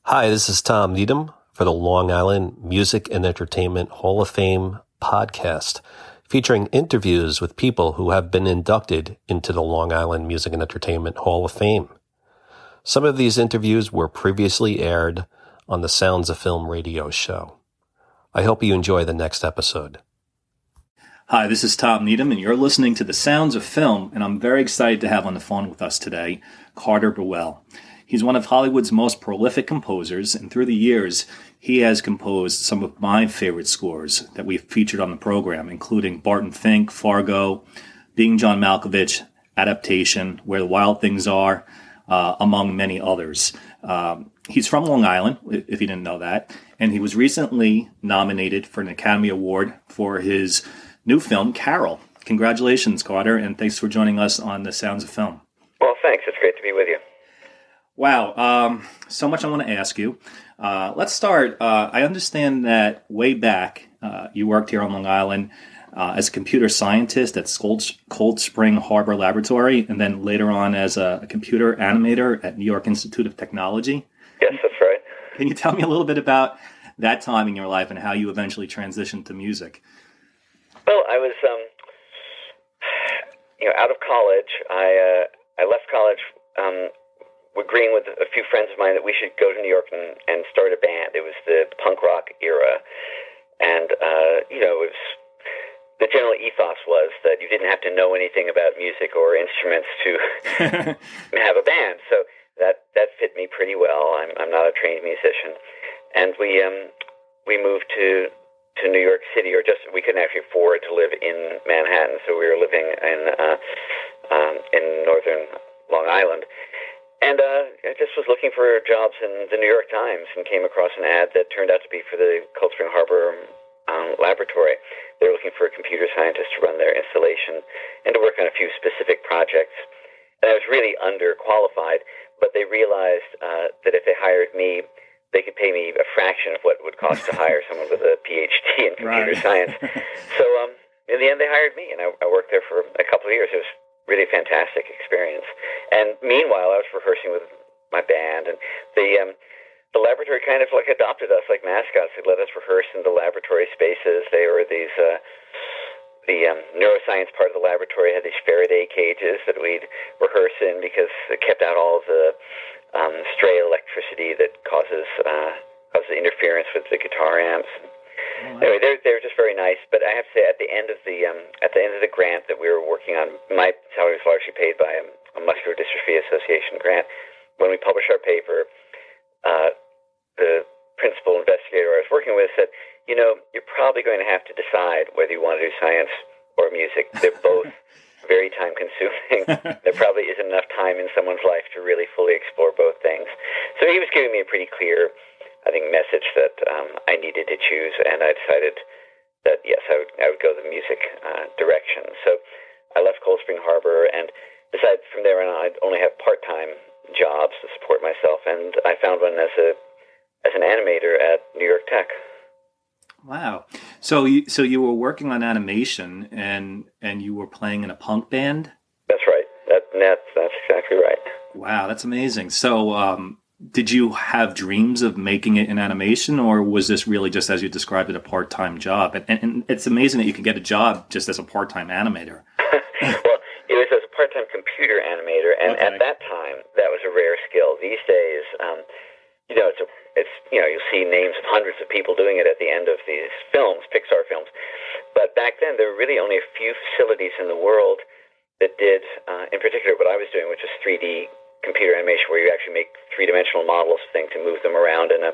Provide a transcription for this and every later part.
Hi, this is Tom Needham for the Long Island Music and Entertainment Hall of Fame podcast, featuring interviews with people who have been inducted into the Long Island Music and Entertainment Hall of Fame. Some of these interviews were previously aired on the Sounds of Film radio show. I hope you enjoy the next episode. Hi, this is Tom Needham, and you're listening to The Sounds of Film, and I'm very excited to have on the phone with us today Carter Burwell. He's one of Hollywood's most prolific composers, and through the years, he has composed some of my favorite scores that we've featured on the program, including Barton Fink, Fargo, Being John Malkovich, Adaptation, Where the Wild Things Are, among many others. He's from Long Island, if you didn't know that, and he was recently nominated for an Academy Award for his new film, Carol. Congratulations, Carter, and thanks for joining us on The Sounds of Film. Well, thanks. It's great to be with you. Wow. So much I want to ask you. Let's start. I understand that way back, you worked here on Long Island as a computer scientist at Cold Spring Harbor Laboratory, and then later on as a computer animator at New York Institute of Technology. Yes, that's right. Can you tell me a little bit about that time in your life and how you eventually transitioned to music? Well, I was, out of college. I left college agreeing with a few friends of mine that we should go to New York and start a band. It was the punk rock era. And, it was, the general ethos was that you didn't have to know anything about music or instruments to have a band. So that fit me pretty well. I'm not a trained musician. And we moved to New York City, we couldn't actually afford to live in Manhattan. So we were living in northern Long Island. And I just was looking for jobs in the New York Times and came across an ad that turned out to be for the Cold Spring Harbor Laboratory. They were looking for a computer scientist to run their installation and to work on a few specific projects. And I was really underqualified, but they realized that if they hired me, they could pay me a fraction of what it would cost to hire someone with a PhD in computer science. So in the end, they hired me, and I worked there for a couple of years. It was really fantastic experience. And meanwhile, I was rehearsing with my band, and the laboratory kind of like adopted us like mascots. They let us rehearse in the laboratory spaces. They were these the neuroscience part of the laboratory had these Faraday cages that we'd rehearse in because it kept out all of the stray electricity that causes interference with the guitar amps. Anyway, they were just very nice. But I have to say, at the end of the grant that we were working on, my salary was largely paid by a Muscular Dystrophy Association grant. When we published our paper, the principal investigator I was working with said, you're probably going to have to decide whether you want to do science or music. They're both very time-consuming. There probably isn't enough time in someone's life to really fully explore both things. So he was giving me a pretty clear, I think, message that I needed to choose, and I decided that, yes, I would go the music direction. So I left Cold Spring Harbor and decided from there on I'd only have part-time jobs to support myself, and I found one as an animator at New York Tech. Wow. So you were working on animation and you were playing in a punk band? That's right. That's exactly right. Wow, that's amazing. So did you have dreams of making it in animation, or was this really just, as you described it, a part-time job? And it's amazing that you can get a job just as a part-time animator. Well, it was as a part-time computer animator, and At that time, that was a rare skill. These days, you'll see names of hundreds of people doing it at the end of these films, Pixar films. But back then, there were really only a few facilities in the world that did, in particular, what I was doing, which was 3D computer animation, where you actually make three-dimensional models of things and move them around in a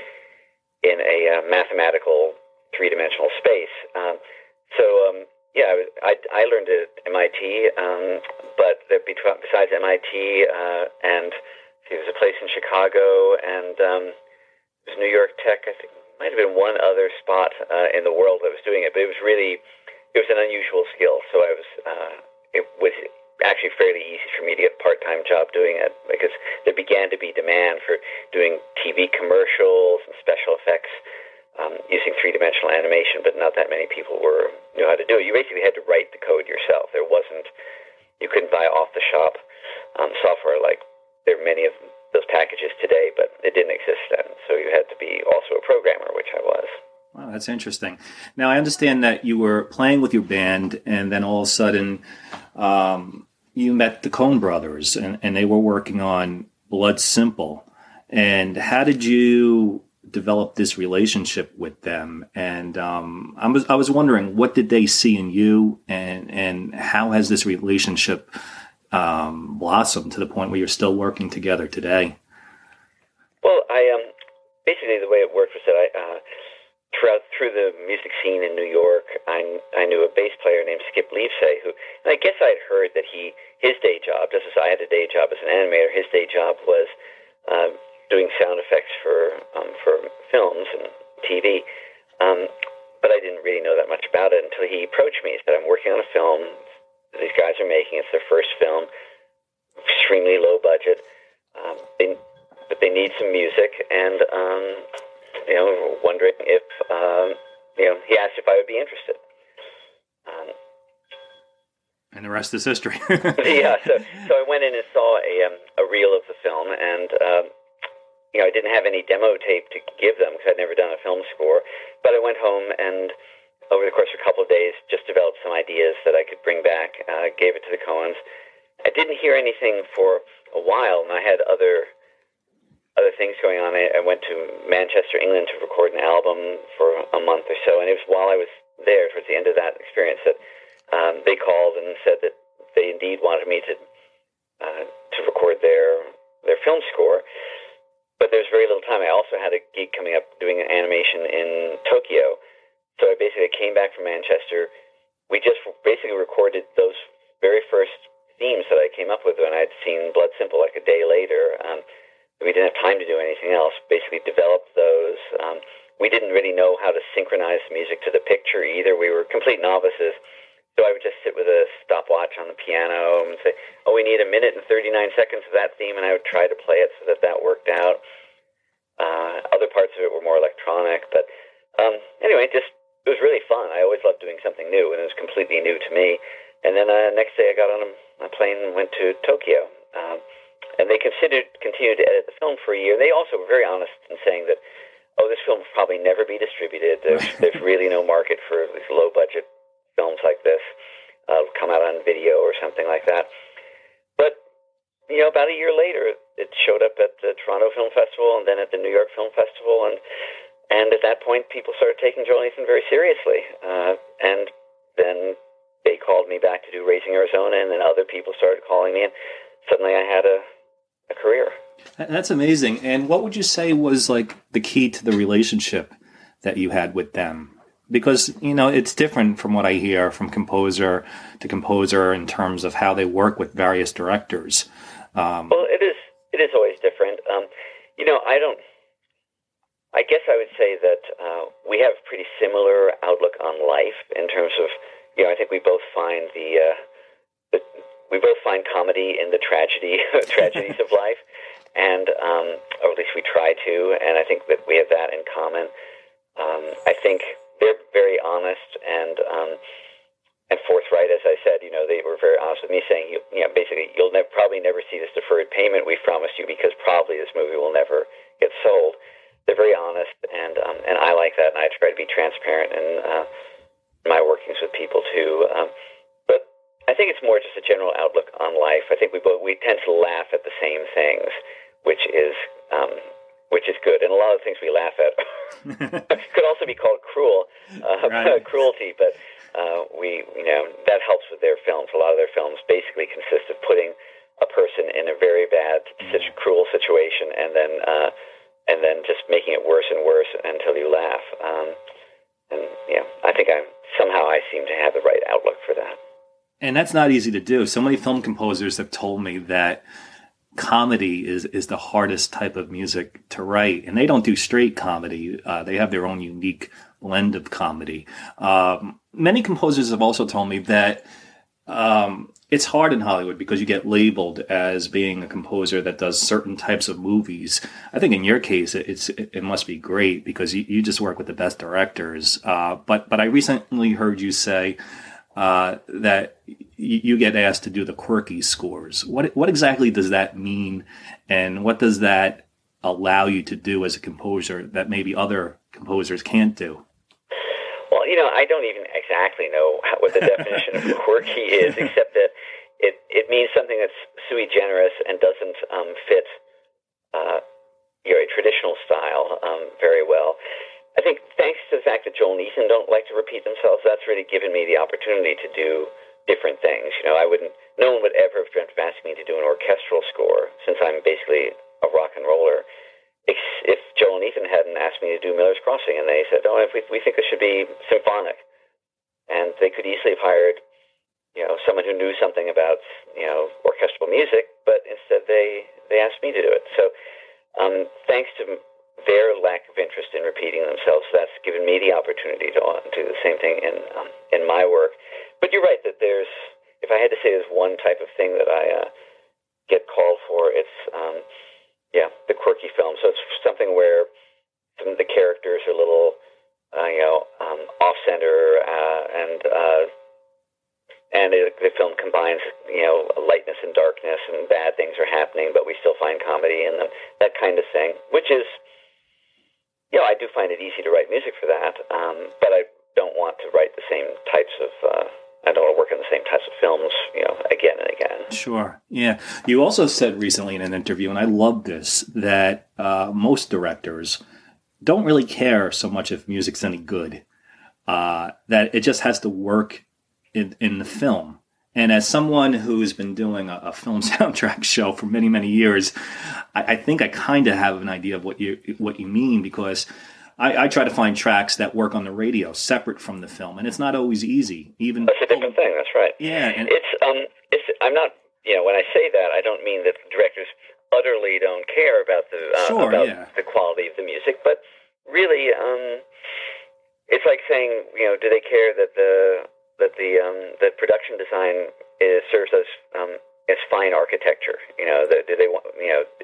mathematical three-dimensional space. I learned it at MIT, but besides MIT and there was a place in Chicago and it was New York Tech. I think it might have been one other spot in the world that was doing it, but it was an unusual skill. So it was actually fairly easy for me to get a part-time job doing it because there began to be demand for doing TV commercials and special effects using three-dimensional animation, but not that many people knew how to do it. You basically had to write the code yourself. You couldn't buy off-the-shop software like there are many of those packages today, but it didn't exist That's interesting. Now, I understand that you were playing with your band, and then all of a sudden you met the Coen brothers, and they were working on Blood Simple. And how did you develop this relationship with them? And I was wondering, what did they see in you, and how has this relationship blossomed to the point where you're still working together today? Well, basically the way it worked was that through the music scene in New York, I knew a bass player named Skip Leafsay, who, and I guess I'd heard that his day job, just as I had a day job as an animator, his day job was doing sound effects for films and TV. But I didn't really know that much about it until he approached me. He said, "I'm working on a film these guys are making. It's their first film, extremely low budget. But they need some music, and wondering if he asked if I would be interested." And the rest is history. Yeah, so I went in and saw a reel of the film, and I didn't have any demo tape to give them because I'd never done a film score. But I went home and, over the course of a couple of days, just developed some ideas that I could bring back. Gave it to the Coens. I didn't hear anything for a while, and I had other things going on. I went to Manchester, England to record an album for a month or so, and it was while I was there, towards the end of that experience, that they called and said that they indeed wanted me to record their film score. But there was very little time. I also had a gig coming up doing an animation in Tokyo. So I basically came back from Manchester. We just basically recorded those very first themes that I came up with when I'd seen Blood Simple like a day later. We didn't have time to do anything else. Basically developed those. We didn't really know how to synchronize the music to the picture either. We were complete novices. So I would just sit with a stopwatch on the piano and say, "Oh, we need 1 minute and 39 seconds of that theme," and I would try to play it so that worked out. Other parts of it were more electronic, but anyway, it was really fun. I always loved doing something new, and it was completely new to me. And then next day I got on a plane and went to Tokyo. And they continued to edit the film for a year. They also were very honest in saying that, this film will probably never be distributed. There's really no market for these low-budget films like this. It'll come out on video or something like that. But, about a year later, it showed up at the Toronto Film Festival and then at the New York Film Festival. And at that point, people started taking Joel Nathan very seriously. And then they called me back to do Raising Arizona, and then other people started calling me, and suddenly I had a career. That's amazing. And what would you say was like the key to the relationship that you had with them? Because, it's different from what I hear from composer to composer in terms of how they work with various directors. Well, it is always different. I guess I would say that we have a pretty similar outlook on life in terms of, I think we both find we both find comedy in the tragedies of life, and or at least we try to, and I think that we have that in common. I think they're very honest and forthright, as I said. They were very honest with me, saying, basically, you'll probably never see this deferred payment we've promised you because probably this movie will never get sold. They're very honest, and I like that, and I try to be transparent in my workings with people too. But I think it's more just a general outlook on life. I think we tend to laugh at the same things, which is good. And a lot of the things we laugh at could also be called cruelty, but that helps with their films. A lot of their films basically consist of putting a person in a very bad, cruel situation, and then just making it worse and worse until you laugh. I think I seem to have the right outlook for that. And that's not easy to do. So many film composers have told me that comedy is the hardest type of music to write, and they don't do straight comedy. They have their own unique blend of comedy. Many composers have also told me that it's hard in Hollywood because you get labeled as being a composer that does certain types of movies. I think in your case, it must be great because you just work with the best directors. But I recently heard you say that you get asked to do the quirky scores. What exactly does that mean, and what does that allow you to do as a composer that maybe other composers can't do? Well, I don't even exactly know what the definition of quirky is, except that it means something that's sui generis and doesn't fit a traditional style very well. I think thanks to the fact that Joel and Ethan don't like to repeat themselves, that's really given me the opportunity to do different things. No one would ever have dreamt of asking me to do an orchestral score, since I'm basically a rock and roller, if Joel and Ethan hadn't asked me to do Miller's Crossing, and they said, if we think it should be symphonic. And they could easily have hired, someone who knew something about, orchestral music, but instead they asked me to do it. So thanks to their lack of interest in repeating themselves, that's given me the opportunity to do the same thing in my work. But you're right that if I had to say there's one type of thing that I get called for, it's the quirky film. So it's something where some of the characters are a little off-center, and the film combines lightness and darkness, and bad things are happening, but we still find comedy in them, that kind of thing, which is, I do find it easy to write music for that, but I don't want to write the same types of I don't want to work in the same types of films, again and again. Sure. Yeah. You also said recently in an interview, and I love this, that most directors don't really care so much if music's any good, that it just has to work in the film. And as someone who's been doing a film soundtrack show for many, many years, I think I kind of have an idea of what you mean, because I try to find tracks that work on the radio separate from the film, and it's not always easy. That's a different thing. That's right. Yeah, and I'm not. When I say that, I don't mean that directors utterly don't care about the quality of the music, but really, it's like saying, do they care that the production design serves as fine architecture? Do they want?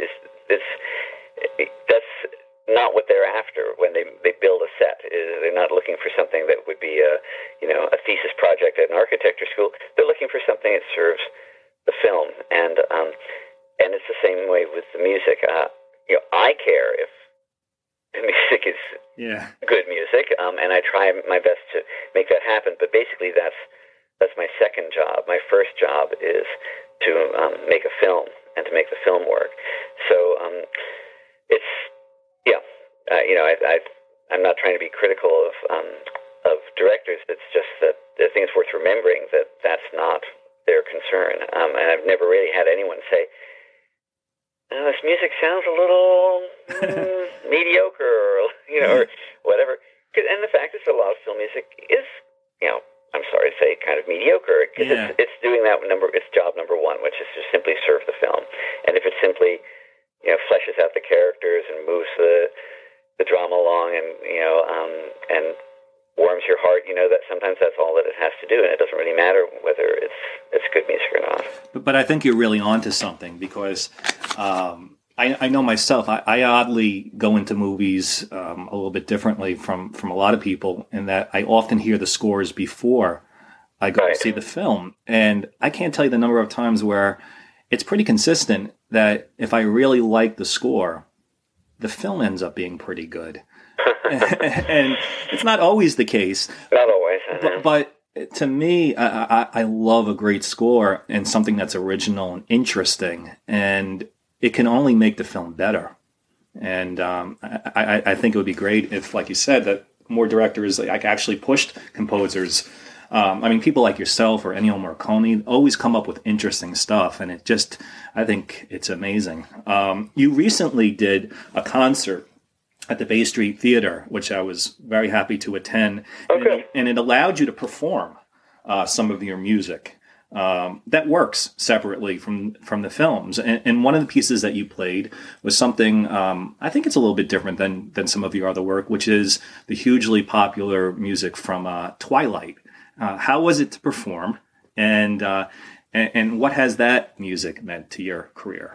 That's not what they're after when they build a set. They're not looking for something that would be a thesis project at an architecture school. They're looking for something that serves the film, and it's the same way with the music. I care if the music is good music, and I try my best to make that happen. But basically, that's my second job. My first job is to make a film and to make the film work. So it's. I'm not trying to be critical of directors. It's just that I think it's worth remembering that that's not their concern. And I've never really had anyone say, this music sounds a little mediocre, or whatever. And the fact is that a lot of film music is, I'm sorry to say, kind of mediocre, because it's doing it's job number one, which is to simply serve the film. And if it simply fleshes out the characters and moves the drama along, and warms your heart, that sometimes that's all that it has to do, and it doesn't really matter whether it's good music or not. But I think you're really onto something, because I know myself, I oddly go into movies a little bit differently from a lot of people, in that I often hear the scores before I go to see the film, and I can't tell you the number of times where it's pretty consistent that if I really like the score, the film ends up being pretty good. And it's not always the case. Not always. But to me, I love a great score and something that's original and interesting, and it can only make the film better. And I think it would be great if, like you said, that more directors actually pushed composers. People like yourself or Ennio Morricone always come up with interesting stuff, and I think it's amazing. You recently did a concert at the Bay Street Theater, which I was very happy to attend, and it allowed you to perform some of your music that works separately from the films. And one of the pieces that you played was something, I think it's a little bit different than some of your other work, which is the hugely popular music from Twilight. How was it to perform, and what has that music meant to your career?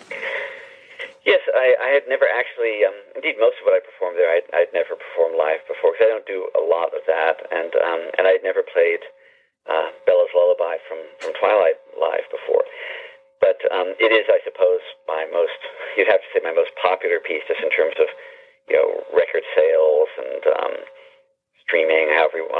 Yes, I had never actually, indeed most of what I performed there, I'd never performed live before, because I don't do a lot of that, and I'd never played Bella's Lullaby from Twilight live before. But it is, I suppose, you'd have to say my most popular piece, just in terms of, record sales and streaming, however you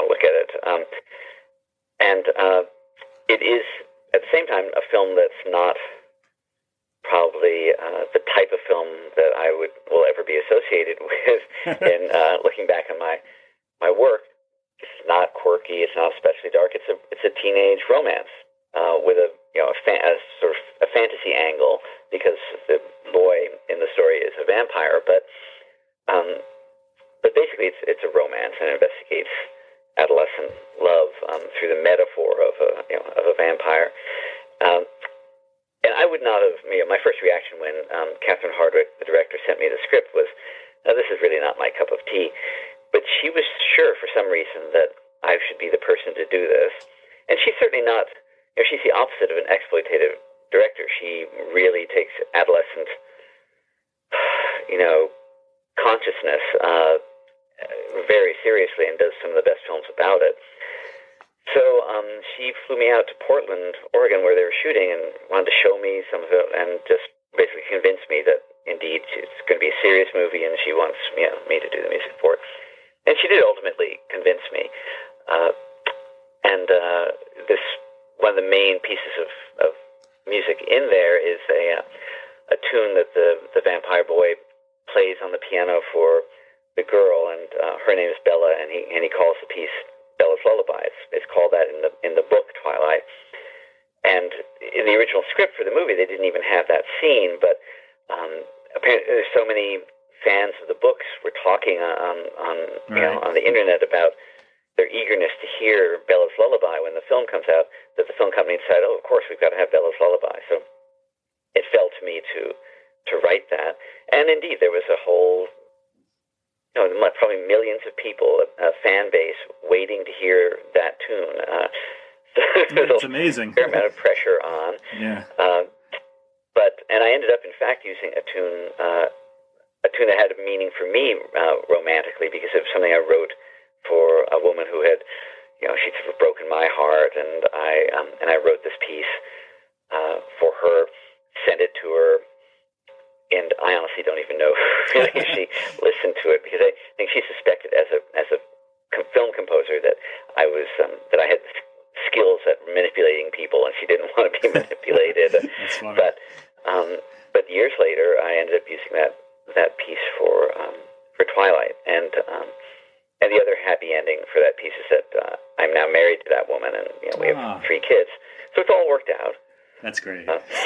it is, at the same time, a film that's not probably the type of film that I will ever be associated with in looking back on my work. It's not quirky. It's not especially dark. It's a teenage romance with a sort of a fantasy angle, because the boy in the story is a vampire. But basically, it's a romance, and it investigates adolescent love through the metaphor of a vampire. And I would not have. My first reaction when Catherine Hardwicke, the director, sent me the script was, "This is really not my cup of tea." But she was sure for some reason that I should be the person to do this, and she's certainly not. She's the opposite of an exploitative director. She really takes adolescent, consciousness very seriously, and does some of the best films about it. So she flew me out to Portland, Oregon, where they were shooting, and wanted to show me some of it, and just basically convinced me that indeed it's going to be a serious movie, and she wants me to do the music for it. And she did ultimately convince me. This one of the main pieces of music in there is a tune that the vampire boy plays on the piano for the girl, and her name is Bella, and he calls the piece Bella's Lullaby. It's called that in the book Twilight. And in the original script for the movie, they didn't even have that scene, but apparently there's so many fans of the books were talking on the internet about their eagerness to hear Bella's Lullaby when the film comes out, that the film company decided, of course, we've got to have Bella's Lullaby. So it fell to me to write that. And indeed, there was a whole, probably millions of people, a fan base waiting to hear that tune. So it's amazing. A fair amount of pressure on. Yeah. And I ended up, in fact, using a tune that had a meaning for me romantically, because of something I wrote for a woman who had, she'd sort of broken my heart, and I wrote this piece for her, sent it to her, and I honestly don't even know really if she listened to it, because I think she suspected as a film composer that I was that I had skills at manipulating people, and she didn't want to be manipulated. That's funny. But years later, I ended up using that piece for Twilight, and the other happy ending for that piece is that I'm now married to that woman, and we have 3 kids, so it's all worked out. That's great.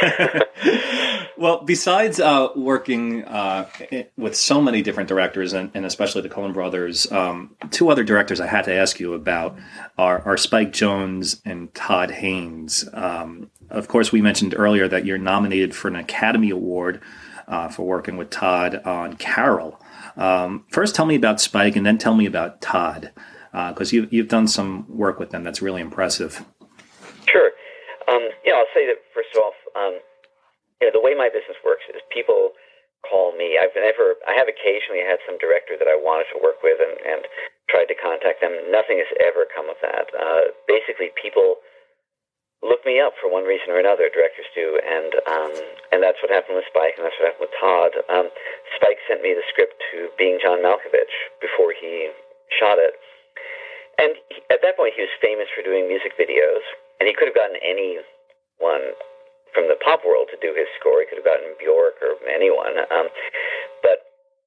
Well, besides working with so many different directors, and especially the Coen brothers, 2 other directors I had to ask you about are Spike Jonze and Todd Haynes. Of course, we mentioned earlier that you're nominated for an Academy Award for working with Todd on Carol. First, tell me about Spike, and then tell me about Todd, because you've done some work with them that's really impressive. Sure. I'll say that, first of all, the way my business works is people call me. I have occasionally had some director that I wanted to work with and tried to contact them. Nothing has ever come of that. Basically, people look me up for one reason or another, directors do, and that's what happened with Spike, and that's what happened with Todd. Spike sent me the script to Being John Malkovich before he shot it. And at that point, he was famous for doing music videos, and he could have gotten anyone from the pop world to do his score. He could have gotten Bjork or anyone. But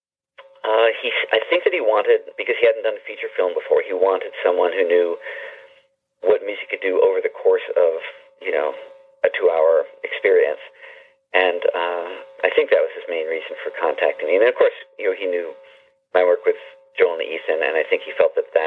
I think that he wanted, because he hadn't done a feature film before, he wanted someone who knew what music could do over the course of, a 2-hour experience. And I think that was his main reason for contacting me. And of course, he knew my work with Joel and Ethan, and I think he felt that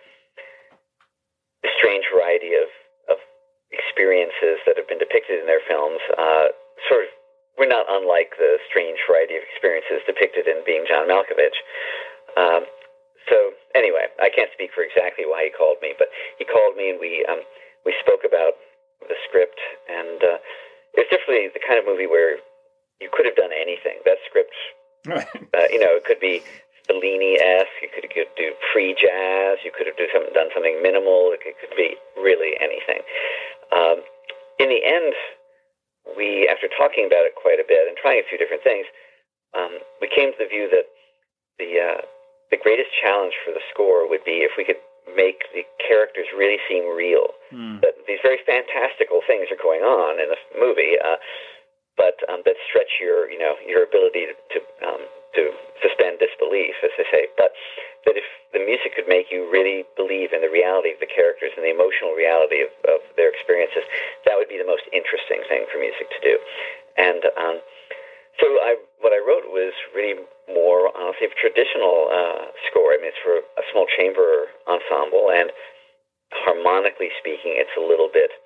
the strange variety of experiences that have been depicted in their films sort of were not unlike the strange variety of experiences depicted in Being John Malkovich. So anyway, I can't speak for exactly why he called me, but he called me, and we spoke about the script, and it's definitely the kind of movie where you could have done anything. That script, Right. It could be Fellini-esque, you could do free jazz, you could have done something minimal, it could be really anything. In the end, we, after talking about it quite a bit and trying a few different things, we came to the view that the greatest challenge for the score would be if we could make the characters really seem real. That these very fantastical things are going on in the movie, but that stretch your ability to suspend disbelief, as they say. But that if the music could make you really believe in the reality of the characters and the emotional reality of their experiences, that would be the most interesting thing for music to do. And so what I wrote was really more, honestly, a traditional score. I mean, it's for a small chamber ensemble, and harmonically speaking, it's a little bit,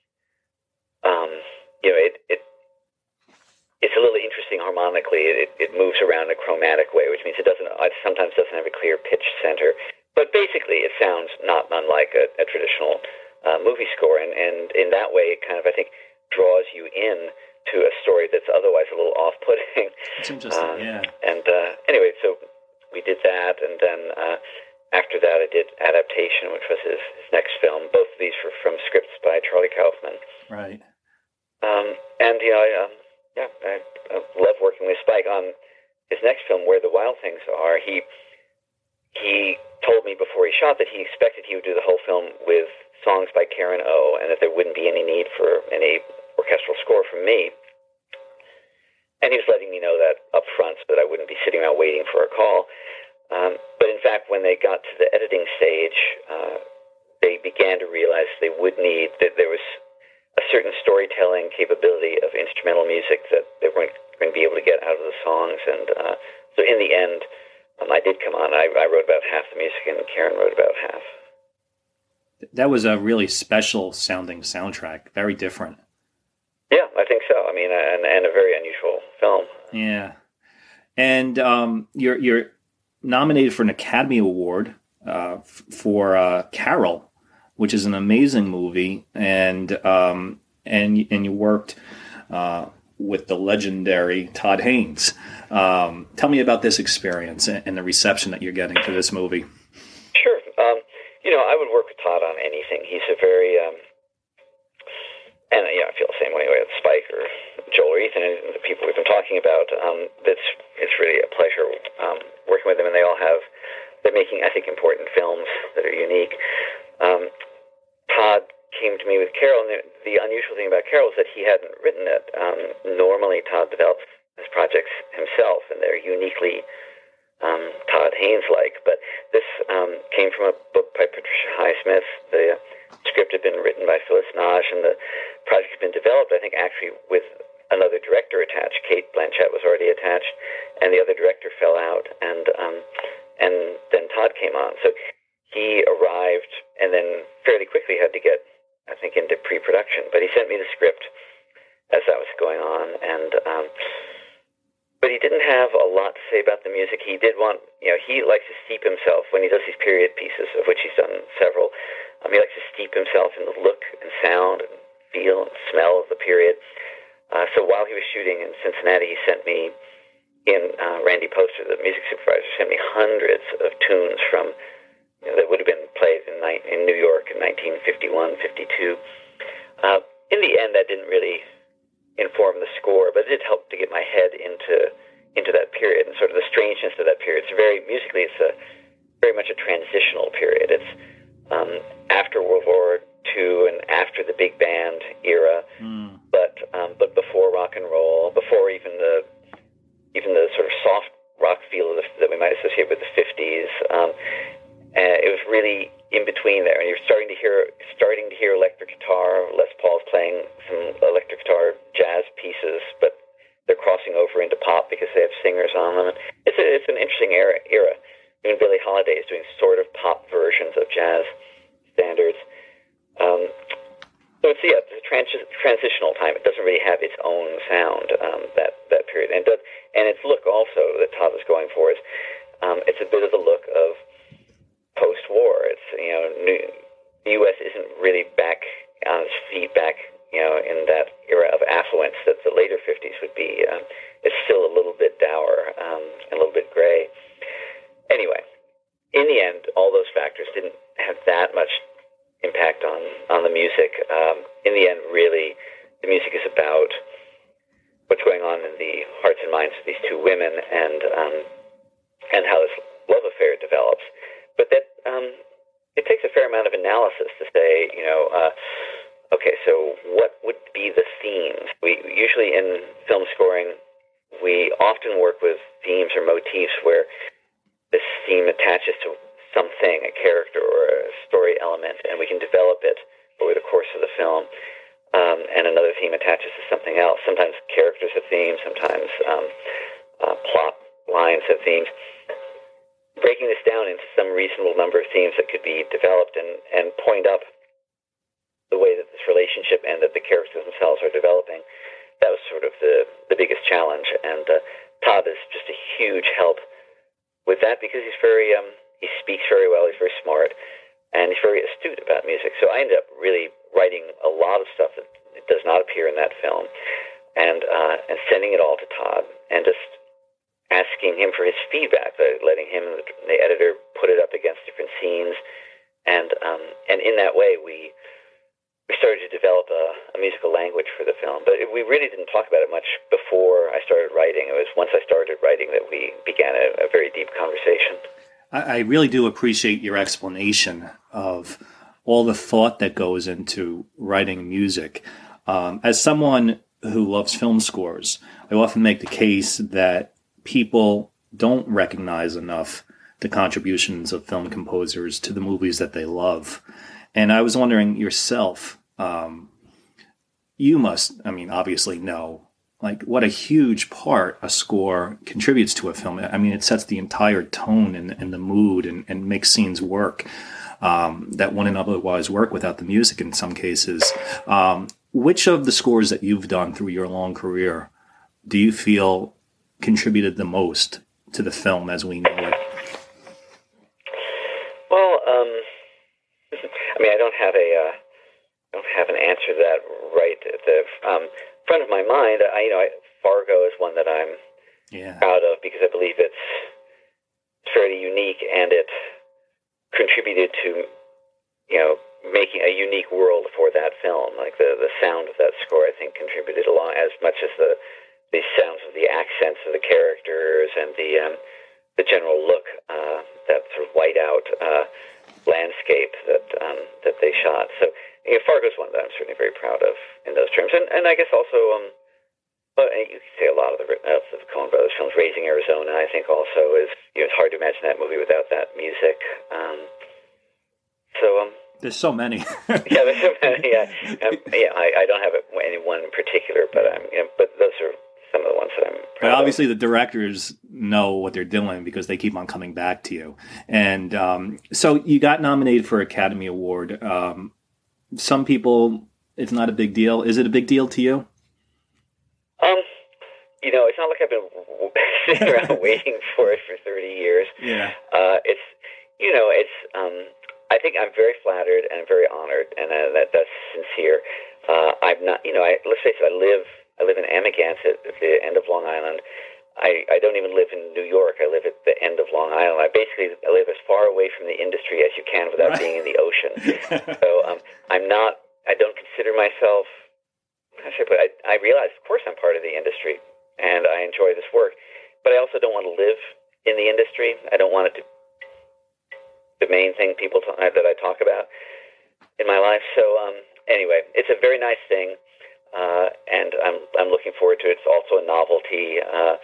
it's a little interesting harmonically. It moves around in a chromatic way, which means it sometimes doesn't have a clear pitch center. But basically, it sounds not unlike a traditional movie score, and in that way, it kind of, I think, draws you in to a story that's otherwise a little off-putting. It's interesting, yeah. And anyway, so we did that, and then after that I did Adaptation, which was his next film. Both of these were from scripts by Charlie Kaufman. Right. And, I love working with Spike on his next film, Where the Wild Things Are. He told me before he shot that he expected he would do the whole film with songs by Karen O, and that there wouldn't be any need for any orchestral score from me. And he was letting me know that up front so that I wouldn't be sitting around waiting for a call. But in fact, when they got to the editing stage, they began to realize they would need, that there was a certain storytelling capability of instrumental music that they weren't going to be able to get out of the songs. And so in the end, I did come on. I wrote about half the music, and Karen wrote about half. That was a really special sounding soundtrack, very different. Yeah, I think so. I mean, and a very unusual film. Yeah. And you're nominated for an Academy Award for Carol, which is an amazing movie, and you worked with the legendary Todd Haynes. Tell me about this experience and the reception that you're getting to this movie. Sure. I would work with Todd on anything. He's a very, and I feel the same way with Spike or Joel or Ethan and the people we've been talking about. It's really a pleasure working with them, and they're making, I think, important films that are unique. Todd came to me with Carol, and the unusual thing about Carol is that he hadn't written it. Normally, Todd develops his projects himself, and they're uniquely Todd Haynes-like. But this came from a book by Patricia Highsmith. The script had been written by Phyllis Nage, and the project had been developed, I think, actually with another director attached. Kate Blanchett was already attached, and the other director fell out, and then Todd came on. So he arrived, and then fairly quickly had to get, I think, into pre-production. But he sent me the script as that was going on, but he didn't have a lot to say about the music. He did want, he likes to steep himself when he does these period pieces, of which he's done several. He likes to steep himself in the look and sound and feel and smell of the period. So while he was shooting in Cincinnati, he sent me, Randy Poster, the music supervisor, sent me hundreds of tunes from that would have been played in New York in 1951, 52. In the end, that didn't really inform the score, but it did help to get my head into that period and sort of the strangeness of that period. It's musically, it's very much a transitional period. It's after World War II and after the big band era, but before rock and roll, before even the sort of soft rock feel that we might associate with the 50s. It was really in between there, and you're starting to hear electric guitar. Les Paul's playing some electric guitar jazz pieces, but they're crossing over into pop because they have singers on them. It's an interesting era. Even Billie Holiday is doing sort of pop versions of jazz standards. So it's a transitional time. It doesn't really have its own sound, that period, and its look also that Todd was going for is it's a bit of the look of post-war. It's the U.S. isn't really back on its feet, in that era of affluence that the later 50s would be. It's still a little bit dour, a little bit gray. Anyway, in the end, all those factors didn't have that much impact on the music. In the end, really, the music is about what's going on in the hearts and minds of these two women, and how this love affair develops. But that it takes analysis to say, okay, so what would be the themes? We usually in film scoring, we often work with themes or motifs where this theme attaches to something, a character or a story element, and we can develop it over the course of the film. And another theme attaches to something else. Sometimes characters have themes, sometimes plot lines have themes. Breaking this down into some reasonable number of themes that could be developed and point up the way that this relationship and that the characters themselves are developing, that was sort of the biggest challenge. And Todd is just a huge help with that because he's very, he speaks very well, he's very smart, and he's very astute about music. So I ended up really writing a lot of stuff that does not appear in that film, and sending it all to Todd, and just asking him for his feedback, letting him and the editor put it up against different scenes, and in that way we started to develop a musical language for the film. But we really didn't talk about it much before I started writing. It was once I started writing that we began a very deep conversation. I really do appreciate your explanation of all the thought that goes into writing music. As someone who loves film scores, I often make the case that people don't recognize enough the contributions of film composers to the movies that they love. And I was wondering yourself, you must, obviously know, what a huge part a score contributes to a film. It sets the entire tone and the mood and makes scenes work that wouldn't otherwise work without the music in some cases. Which of the scores that you've done through your long career do you feel contributed the most to the film as we know it? Well, I don't have an answer to that right at the front of my mind. Fargo is one that I'm proud of because I believe it's fairly unique and it contributed to making a unique world for that film. Like the sound of that score, I think, contributed along as much as the sounds of the accents of the characters and the general look, that sort of white out landscape that they shot. So Fargo's one that I'm certainly very proud of in those terms. And I guess also, you could say a lot of the Coen Brothers films. Raising Arizona, I think, also is, it's hard to imagine that movie without that music. There's so many. Yeah, there's so many. Yeah, I don't have any one in particular, but but those are some of the ones that I'm proud But obviously the directors know what they're doing because they keep on coming back to you. And so you got nominated for Academy Award. Some people, it's not a big deal. Is it a big deal to you? It's not like I've been sitting around waiting for it for 30 years. Yeah. I think I'm very flattered and very honored, and that's sincere. I'm not, let's face it, I live in Amagansett at the end of Long Island. I don't even live in New York. I live at the end of Long Island. I live as far away from the industry as you can without being in the ocean. So I don't consider myself, but I realize, of course, I'm part of the industry, and I enjoy this work, but I also don't want to live in the industry. I don't want it to the main thing that I talk about in my life. So anyway, it's a very nice thing, and I'm looking forward to it. It's also a novelty,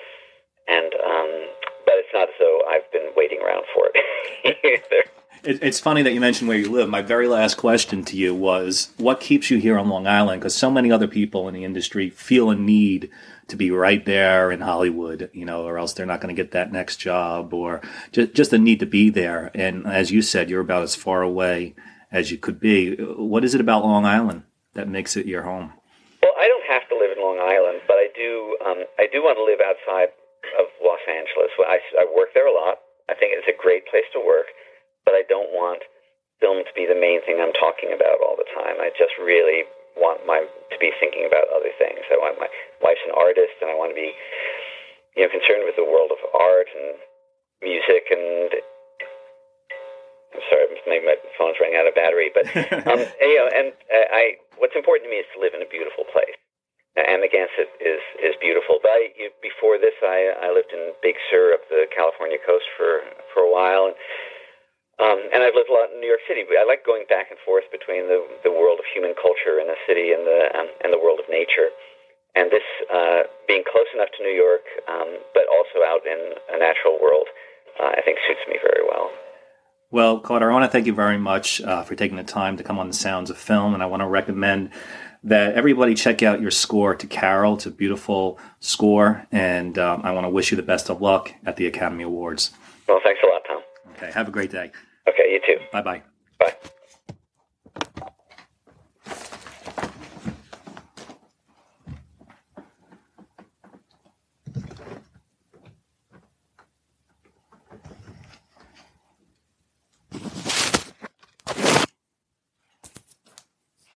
but it's not as though I've been waiting around for it either. It's funny that you mentioned where you live. My very last question to you was, what keeps you here on Long Island? Because so many other people in the industry feel a need to be right there in Hollywood, or else they're not going to get that next job, or just a need to be there. And as you said, you're about as far away as you could be. What is it about Long Island that makes it your home? Well, I don't have to live in Long Island, but I do want to live outside of Los Angeles. I work there a lot. I think it's a great place to work, but I don't want film to be the main thing I'm talking about all the time. I just really want to be thinking about other things. I want my wife's an artist, and I want to be, concerned with the world of art and music. And I'm sorry, maybe my phone's running out of battery. But what's important to me is to live in a beautiful place. Amagansett is beautiful. But before this, I lived in Big Sur up the California coast for a while. And And I've lived a lot in New York City. I like going back and forth between the world of human culture in the city and the world of nature. And this being close enough to New York, but also out in a natural world, I think suits me very well. Well, Carter, I want to thank you very much for taking the time to come on The Sounds of Film, and I want to recommend that everybody check out your score to Carol. It's a beautiful score, and I want to wish you the best of luck at the Academy Awards. Well, thanks a lot, Tom. Okay, have a great day. Okay, you too. Bye-bye. Bye.